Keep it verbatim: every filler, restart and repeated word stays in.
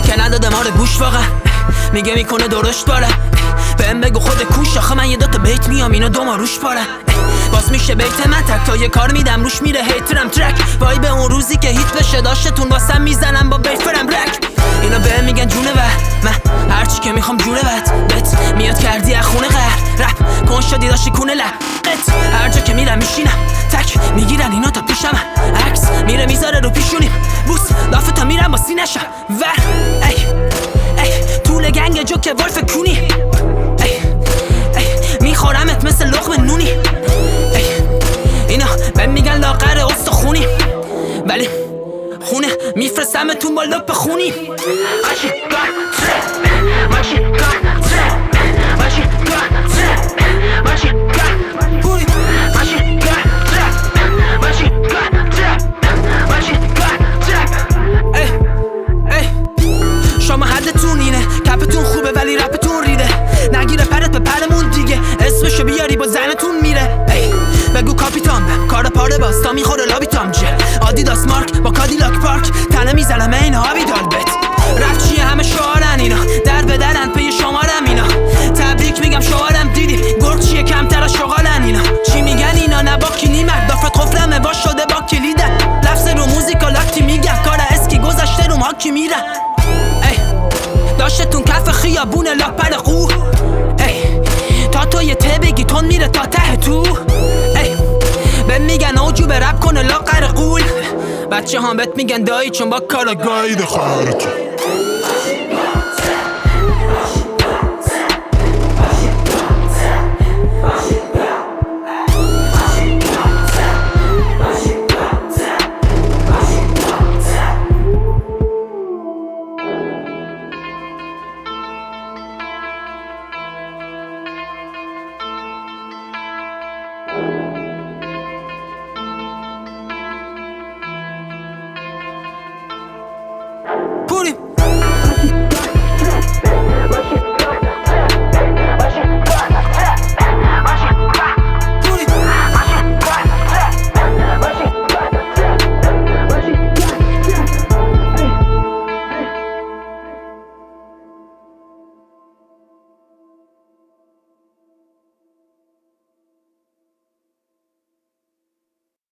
که نداده ما رو گوش واقعا میگه میکنه درشت بالا بهم بگو خود کوش آخه من یه دوتا بیت میام اینا دو ما روش پارن باز میشه بیت من تک تا یه کار میدم روش میره هیترم ترک وای به اون روزی که هیت بشه داشتتون واسم میزنم با بیت فرم رک اینا بهم میگن جونه و من هرچی که میخوام جونه بد بت میاد کردی از خونه قهر رپ کن شدی داشتی کونه لقت هر جا که میرم میشینم تک میگیرن اینا تا پیشم عکس میره میذاره رو پیشونیم بوس لافه تا میرم با سینشم ور ای ای طول گنگ جو که ولف کونی ای ای میخورمت مثل لقمه نونی ای اینا بهم میگن لاغر استخونی ولی خونه میفرستمتون با لپ خونی شما حدتون اینه کپتون خوبه ولی رپتون ریده نگیره پرت به پرمون دیگه اسمشو بیاری با زنتون میره ای بگو کاپیتان کار پاره باز تا میخوره لابیتام جه آدیداس مارک با کادیلاک پارک تنه میزنم این هابی دالبت رفت چیه همه شعارن اینا در به درن پی شمارم اینا تبریک میگم شعارم دیدی گرد چیه کمتر از شغالن اینا چی میگن اینا نبا کینی مرد دافت قفلمه باش شده با کلیدن لفظ رو موزیکا لاکتی میگم کار اسکی گذشته رو ماکی میرن داشتتون کف خیابون لاپر قو ای تا تو یه ته بگی تون میره تا ته تو ای به میگن اوجو به رپ کنه لاغر قول بچه هم بهت میگن دایی چون با کارا گاید خارج